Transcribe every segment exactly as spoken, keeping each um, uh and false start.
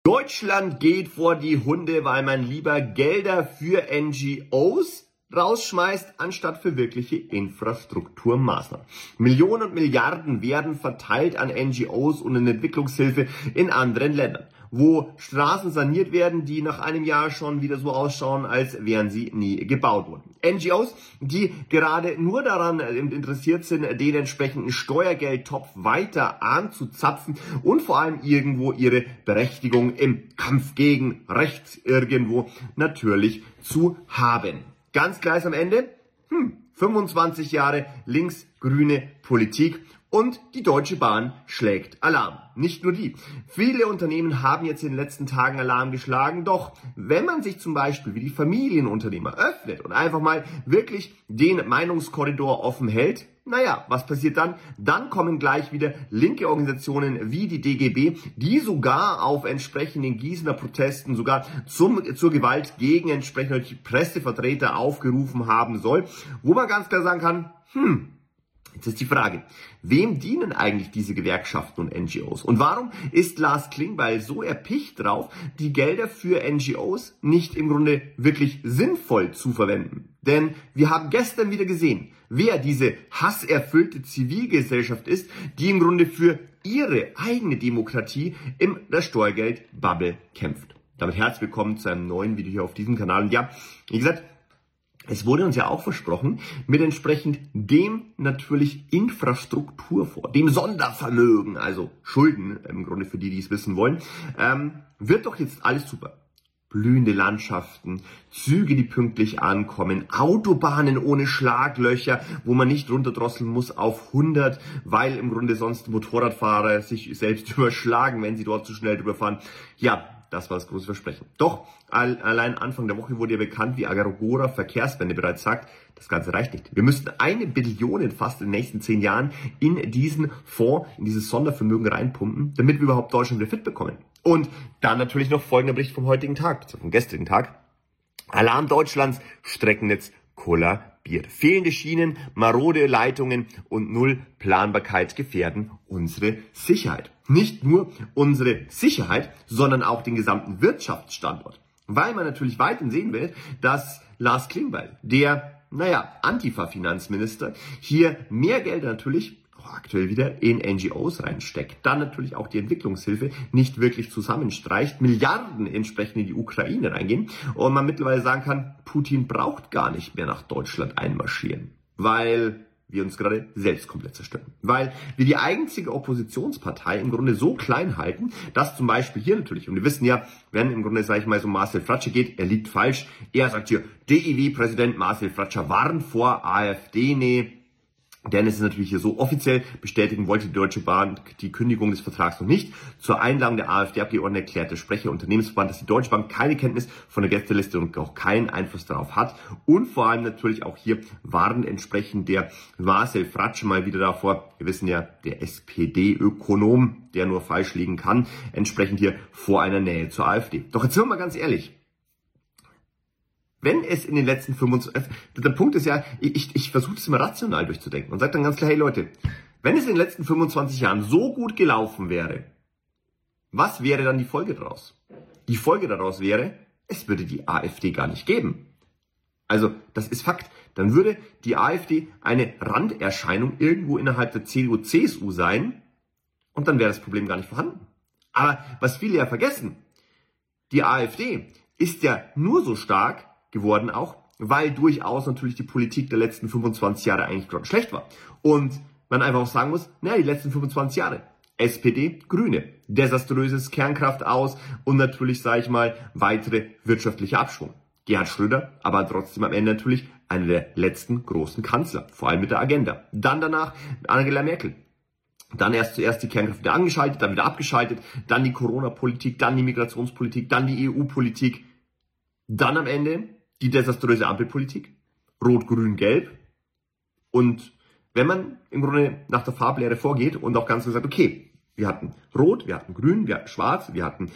Deutschland geht vor die Hunde, weil man lieber Gelder für N G Os rausschmeißt, anstatt für wirkliche Infrastrukturmaßnahmen. Millionen und Milliarden werden verteilt an N G Os und in Entwicklungshilfe in anderen Ländern, wo Straßen saniert werden, die nach einem Jahr schon wieder so ausschauen, als wären sie nie gebaut worden. N G Os, die gerade nur daran interessiert sind, den entsprechenden Steuergeldtopf weiter anzuzapfen und vor allem irgendwo ihre Berechtigung im Kampf gegen rechts irgendwo natürlich zu haben. Ganz klar ist am Ende, hm, fünfundzwanzig Jahre links-grüne Politik und die Deutsche Bahn schlägt Alarm. Nicht nur die. Viele Unternehmen haben jetzt in den letzten Tagen Alarm geschlagen, doch wenn man sich zum Beispiel wie die Familienunternehmer öffnet und einfach mal wirklich den Meinungskorridor offen hält, naja, was passiert dann? Dann kommen gleich wieder linke Organisationen wie die D G B, die sogar auf entsprechenden Gießener Protesten sogar zum, zur Gewalt gegen entsprechende Pressevertreter aufgerufen haben soll, wo man ganz klar sagen kann, hm, jetzt ist die Frage, wem dienen eigentlich diese Gewerkschaften und N G Os? Und warum ist Lars Klingbeil so erpicht drauf, die Gelder für N G Os nicht im Grunde wirklich sinnvoll zu verwenden? Denn wir haben gestern wieder gesehen, wer diese hasserfüllte Zivilgesellschaft ist, die im Grunde für ihre eigene Demokratie in der Steuergeldbubble kämpft. Damit herzlich willkommen zu einem neuen Video hier auf diesem Kanal. Und ja, wie gesagt, es wurde uns ja auch versprochen, mit entsprechend dem natürlich Infrastrukturfonds, dem Sondervermögen, also Schulden im Grunde für die, die es wissen wollen, ähm, wird doch jetzt alles super. Blühende Landschaften, Züge, die pünktlich ankommen, Autobahnen ohne Schlaglöcher, wo man nicht runterdrosseln muss auf hundert, weil im Grunde sonst Motorradfahrer sich selbst überschlagen, wenn sie dort zu schnell drüber fahren. Ja, das war das große Versprechen. Doch, allein Anfang der Woche wurde ja bekannt, wie Agora Verkehrswende bereits sagt, das Ganze reicht nicht. Wir müssten eine Billion fast in den nächsten zehn Jahren in diesen Fonds, in dieses Sondervermögen reinpumpen, damit wir überhaupt Deutschland wieder fit bekommen. Und dann natürlich noch folgender Bericht vom heutigen Tag, vom gestrigen Tag. Alarm Deutschlands, Streckennetz kollabiert. Fehlende Schienen, marode Leitungen und null Planbarkeit gefährden unsere Sicherheit. Nicht nur unsere Sicherheit, sondern auch den gesamten Wirtschaftsstandort. Weil man natürlich weiterhin sehen will, dass Lars Klingbeil, der, naja, Antifa-Finanzminister, hier mehr Gelder natürlich aktuell wieder in N G Os reinsteckt. Dann natürlich auch die Entwicklungshilfe nicht wirklich zusammenstreicht, Milliarden entsprechend in die Ukraine reingehen und man mittlerweile sagen kann, Putin braucht gar nicht mehr nach Deutschland einmarschieren, weil wir uns gerade selbst komplett zerstören. Weil wir die einzige Oppositionspartei im Grunde so klein halten, dass zum Beispiel hier natürlich, und wir wissen ja, wenn im Grunde, sage ich mal, so Marcel Fratscher geht, er liegt falsch, er sagt hier, D I W-Präsident Marcel Fratscher warnt vor AfD-Nähe. Denn es ist natürlich hier so, offiziell bestätigen wollte die Deutsche Bahn die Kündigung des Vertrags noch nicht. Zur Einladung der AfD-Abgeordneten erklärt der Sprecher Unternehmensverband, dass die Deutsche Bahn keine Kenntnis von der Gästeliste und auch keinen Einfluss darauf hat. Und vor allem natürlich auch hier warnt entsprechend der Marcel Fratscher mal wieder davor. Wir wissen ja, der S P D-Ökonom, der nur falsch liegen kann, entsprechend hier vor einer Nähe zur AfD. Doch jetzt sind wir mal ganz ehrlich. Wenn es in den letzten fünfundzwanzig, der Punkt ist ja, ich, ich versuche das immer rational durchzudenken und sage dann ganz klar, hey Leute, wenn es in den letzten fünfundzwanzig Jahren so gut gelaufen wäre, was wäre dann die Folge daraus? Die Folge daraus wäre, es würde die AfD gar nicht geben. Also, das ist Fakt. Dann würde die AfD eine Randerscheinung irgendwo innerhalb der C D U C S U sein und dann wäre das Problem gar nicht vorhanden. Aber was viele ja vergessen, die AfD ist ja nur so stark geworden auch, weil durchaus natürlich die Politik der letzten fünfundzwanzig Jahre eigentlich gerade schlecht war. Und man einfach auch sagen muss, naja, die letzten fünfundzwanzig Jahre, S P D, Grüne, desaströses Kernkraft aus und natürlich, sage ich mal, weitere wirtschaftliche Abschwung. Gerhard Schröder, aber trotzdem am Ende natürlich einer der letzten großen Kanzler, vor allem mit der Agenda. Dann danach Angela Merkel. Dann erst zuerst die Kernkraft wieder angeschaltet, dann wieder abgeschaltet, dann die Corona-Politik, dann die Migrationspolitik, dann die E U-Politik, dann am Ende die desaströse Ampelpolitik, Rot, Grün, Gelb. Und wenn man im Grunde nach der Farblehre vorgeht und auch ganz klar sagt, okay, wir hatten Rot, wir hatten Grün, wir hatten Schwarz, wir hatten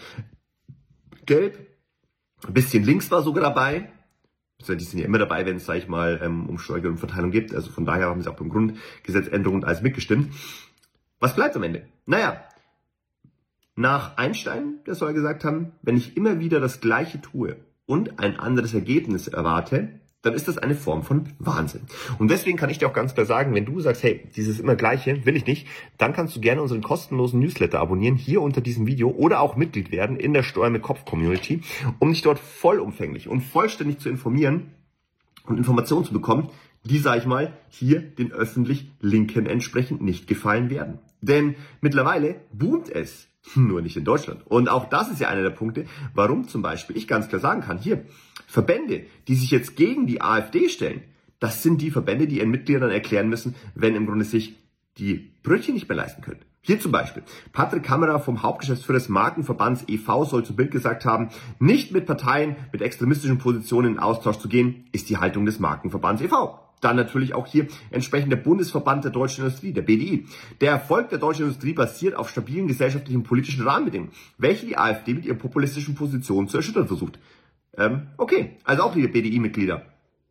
Gelb, ein bisschen links war sogar dabei. Die sind ja immer dabei, wenn es, sag ich mal, um Steuergeldumverteilung geht. Also von daher haben sie auch beim Grundgesetzänderung und alles mitgestimmt. Was bleibt am Ende? Naja, Nach Einstein, der soll gesagt haben, wenn ich immer wieder das Gleiche tue und ein anderes Ergebnis erwarte, dann ist das eine Form von Wahnsinn. Und deswegen kann ich dir auch ganz klar sagen, wenn du sagst, hey, dieses immer Gleiche will ich nicht, dann kannst du gerne unseren kostenlosen Newsletter abonnieren, hier unter diesem Video, oder auch Mitglied werden in der Steuer mit Kopf Community, um dich dort vollumfänglich und vollständig zu informieren und Informationen zu bekommen, die, sag ich mal, hier den öffentlich Linken entsprechend nicht gefallen werden. Denn mittlerweile boomt es, nur nicht in Deutschland. Und auch das ist ja einer der Punkte, warum zum Beispiel ich ganz klar sagen kann, hier, Verbände, die sich jetzt gegen die AfD stellen, das sind die Verbände, die ihren Mitgliedern erklären müssen, wenn im Grunde sich die Brötchen nicht mehr leisten können. Hier zum Beispiel, Patrick Kammerer vom Hauptgeschäftsführer des Markenverbands e V soll zu Bild gesagt haben, nicht mit Parteien mit extremistischen Positionen in Austausch zu gehen, ist die Haltung des Markenverbands e V. Dann natürlich auch hier entsprechend der Bundesverband der deutschen Industrie, der B D I. Der Erfolg der deutschen Industrie basiert auf stabilen gesellschaftlichen und politischen Rahmenbedingungen, welche die AfD mit ihren populistischen Positionen zu erschüttern versucht. Ähm, okay, also auch liebe B D I-Mitglieder.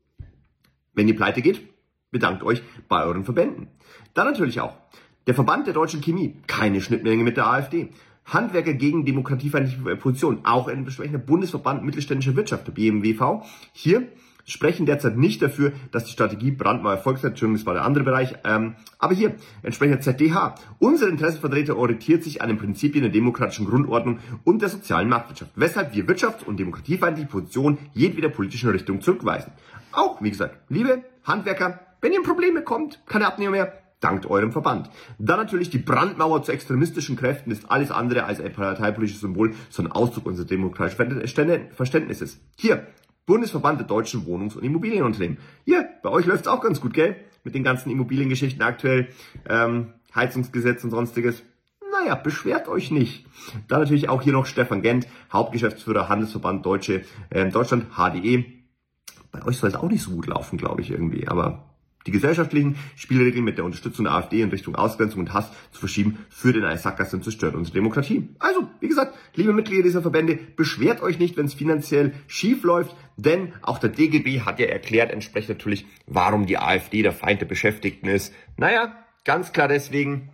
Wenn ihr pleite geht, bedankt euch bei euren Verbänden. Dann natürlich auch der Verband der deutschen Chemie, keine Schnittmenge mit der AfD. Handwerker gegen demokratiefeindliche Positionen, auch ein entsprechender Bundesverband mittelständischer Wirtschaft, der B M W V. Hier sprechen derzeit nicht dafür, dass die Strategie Brandmauer erfolgsreich, Entschuldigung, das war der andere Bereich, ähm, aber hier, entsprechend Z D H. Unser Interessenvertreter orientiert sich an den Prinzipien der demokratischen Grundordnung und der sozialen Marktwirtschaft, weshalb wir wirtschafts- und demokratiefeindliche Positionen jedweder politischen Richtung zurückweisen. Auch, wie gesagt, liebe Handwerker, wenn ihr in Probleme kommt, keine Abnehmer mehr, dankt eurem Verband. Dann natürlich die Brandmauer zu extremistischen Kräften ist alles andere als ein parteipolitisches Symbol, sondern Ausdruck unseres demokratischen Verständnisses. Hier, Bundesverband der deutschen Wohnungs- und Immobilienunternehmen. Hier, bei euch läuft's auch ganz gut, gell? Mit den ganzen Immobiliengeschichten aktuell, ähm, Heizungsgesetz und sonstiges. Naja, beschwert euch nicht. Dann natürlich auch hier noch Stefan Gent, Hauptgeschäftsführer Handelsverband Deutsche, äh, Deutschland, H D E. Bei euch soll es auch nicht so gut laufen, glaube ich irgendwie, aber die gesellschaftlichen Spielregeln mit der Unterstützung der AfD in Richtung Ausgrenzung und Hass zu verschieben, führt in eine Sackgasse und zerstört unsere Demokratie. Also, wie gesagt, liebe Mitglieder dieser Verbände, beschwert euch nicht, wenn es finanziell schief läuft, denn auch der D G B hat ja erklärt, entsprechend natürlich, warum die AfD der Feind der Beschäftigten ist. Naja, ganz klar deswegen,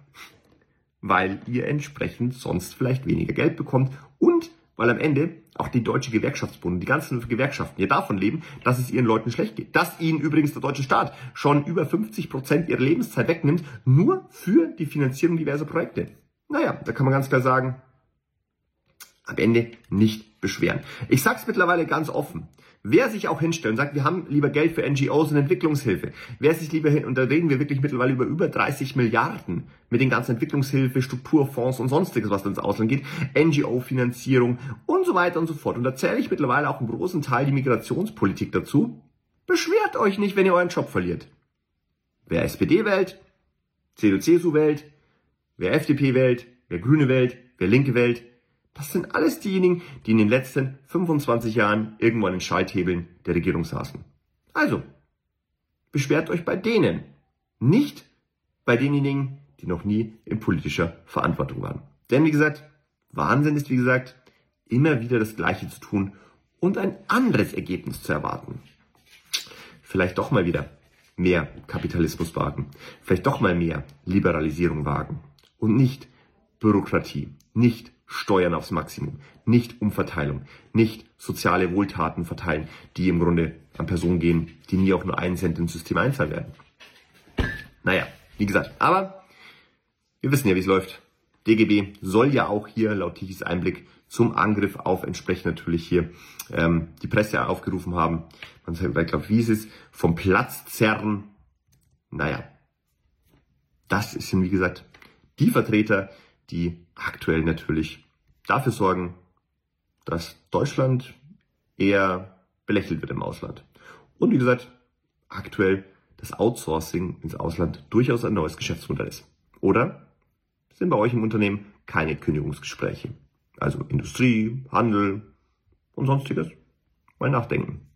weil ihr entsprechend sonst vielleicht weniger Geld bekommt und weil am Ende auch die Deutsche Gewerkschaftsbund, die ganzen Gewerkschaften ja davon leben, dass es ihren Leuten schlecht geht. Dass ihnen übrigens der deutsche Staat schon über fünfzig Prozent ihrer Lebenszeit wegnimmt, nur für die Finanzierung diverser Projekte. Naja, da kann man ganz klar sagen, am Ende nicht beschweren. Ich sag's mittlerweile ganz offen. Wer sich auch hinstellt und sagt, wir haben lieber Geld für N G Os und Entwicklungshilfe, wer sich lieber hin, und da reden wir wirklich mittlerweile über über dreißig Milliarden mit den ganzen Entwicklungshilfe, Strukturfonds und sonstiges, was ins Ausland geht, N G O-Finanzierung und so weiter und so fort. Und da zähle ich mittlerweile auch einen großen Teil die Migrationspolitik dazu. Beschwert euch nicht, wenn ihr euren Job verliert. Wer S P D wählt, C D U C S U wählt, wer F D P wählt, wer Grüne wählt, wer Linke wählt, das sind alles diejenigen, die in den letzten fünfundzwanzig Jahren irgendwo an den Schalthebeln der Regierung saßen. Also, beschwert euch bei denen, nicht bei denjenigen, die noch nie in politischer Verantwortung waren. Denn wie gesagt, Wahnsinn ist wie gesagt, immer wieder das Gleiche zu tun und ein anderes Ergebnis zu erwarten. Vielleicht doch mal wieder mehr Kapitalismus wagen, vielleicht doch mal mehr Liberalisierung wagen und nicht Bürokratie, nicht Steuern aufs Maximum, nicht Umverteilung, nicht soziale Wohltaten verteilen, die im Grunde an Personen gehen, die nie auch nur einen Cent ins System einzahlen werden. Naja, wie gesagt, aber wir wissen ja, wie es läuft. D G B soll ja auch hier, laut Tichys Einblick, zum Angriff auf entsprechend natürlich hier ähm, die Presse aufgerufen haben. Man sagt, ich glaube, wie ist es, vom Platz zerren. Naja, das sind, wie gesagt, die Vertreter, die aktuell natürlich dafür sorgen, dass Deutschland eher belächelt wird im Ausland. Und wie gesagt, aktuell das Outsourcing ins Ausland durchaus ein neues Geschäftsmodell ist. Oder sind bei euch im Unternehmen keine Kündigungsgespräche? Also Industrie, Handel und sonstiges? Mal nachdenken.